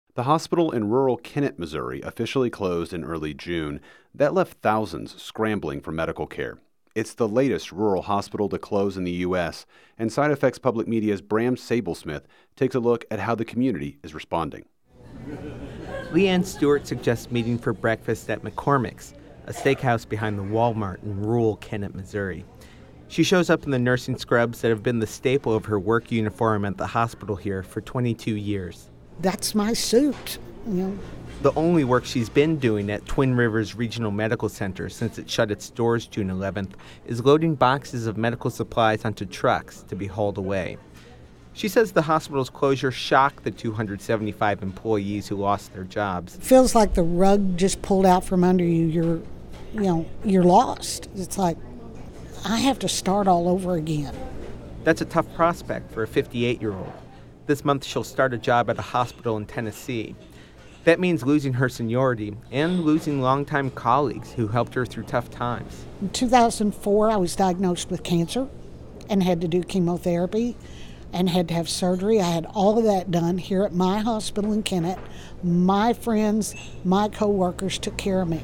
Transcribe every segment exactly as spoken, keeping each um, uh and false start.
The hospital in rural Kennett, Missouri, officially closed in early June. That left thousands scrambling for medical care. It's the latest rural hospital to close in the U S, and Side Effects Public Media's Bram Sablesmith takes a look at how the community is responding. Leanne Stewart suggests meeting for breakfast at McCormick's, a steakhouse behind the Walmart in rural Kennett, Missouri. She shows up in the nursing scrubs that have been the staple of her work uniform at the hospital here for twenty-two years. That's my suit, you know. The only work she's been doing at Twin Rivers Regional Medical Center since it shut its doors June eleventh is loading boxes of medical supplies onto trucks to be hauled away. She says the hospital's closure shocked the two hundred seventy-five employees who lost their jobs. It feels like the rug just pulled out from under you. You're, you know, you're lost. It's like, I have to start all over again. That's a tough prospect for a fifty-eight-year-old. This month she'll start a job at a hospital in Tennessee. That means losing her seniority and losing longtime colleagues who helped her through tough times. In two thousand four, I was diagnosed with cancer and had to do chemotherapy and had to have surgery. I had all of that done here at my hospital in Kennett. My friends, my coworkers took care of me.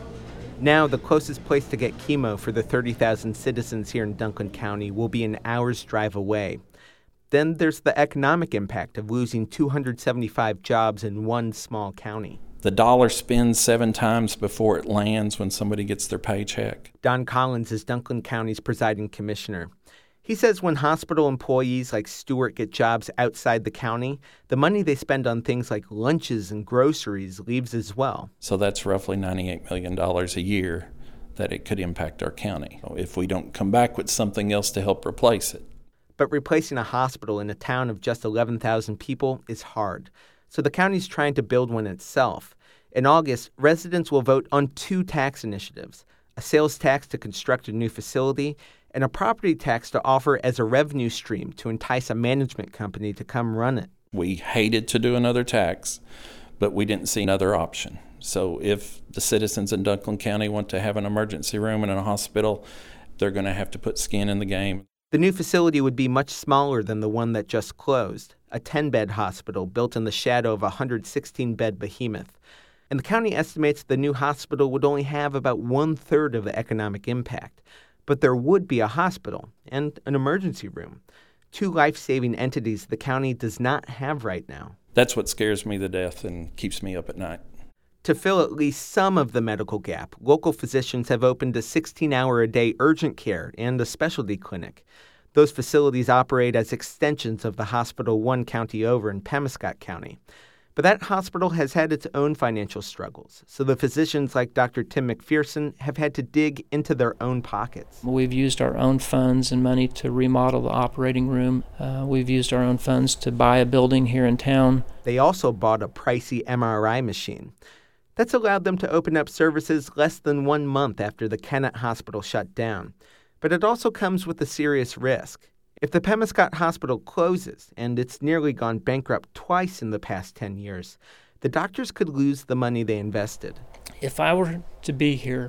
Now, the closest place to get chemo for the thirty thousand citizens here in Dunklin County will be an hour's drive away. Then there's the economic impact of losing two hundred seventy-five jobs in one small county. The dollar spins seven times before it lands when somebody gets their paycheck. Don Collins is Dunklin County's presiding commissioner. He says when hospital employees like Stewart get jobs outside the county, the money they spend on things like lunches and groceries leaves as well. So that's roughly ninety-eight million dollars a year that it could impact our county if we don't come back with something else to help replace it. But replacing a hospital in a town of just eleven thousand people is hard. So the county's trying to build one itself. In August, residents will vote on two tax initiatives, a sales tax to construct a new facility and a property tax to offer as a revenue stream to entice a management company to come run it. We hated to do another tax, but we didn't see another option. So if the citizens in Dunklin County want to have an emergency room in a hospital, they're going to have to put skin in the game. The new facility would be much smaller than the one that just closed, a ten-bed hospital built in the shadow of a one hundred sixteen bed behemoth. And the county estimates the new hospital would only have about one-third of the economic impact. But there would be a hospital and an emergency room, two life-saving entities the county does not have right now. That's what scares me to death and keeps me up at night. To fill at least some of the medical gap, local physicians have opened a sixteen-hour-a-day urgent care and a specialty clinic. Those facilities operate as extensions of the hospital one county over in Pemiscot County. But that hospital has had its own financial struggles, so the physicians like Doctor Tim McPherson have had to dig into their own pockets. We've used our own funds and money to remodel the operating room. Uh, we've used our own funds to buy a building here in town. They also bought a pricey M R I machine. That's allowed them to open up services less than one month after the Kennett Hospital shut down. But it also comes with a serious risk. If the Pemiscot Hospital closes, and it's nearly gone bankrupt twice in the past ten years, the doctors could lose the money they invested. If I were to be here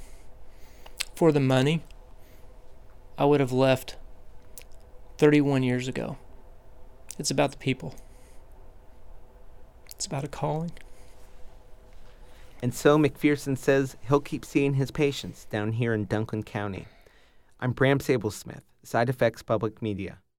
for the money, I would have left thirty-one years ago. It's about the people. It's about a calling. And so McPherson says he'll keep seeing his patients down here in Dunklin County. I'm Bram Sablesmith, Side Effects Public Media.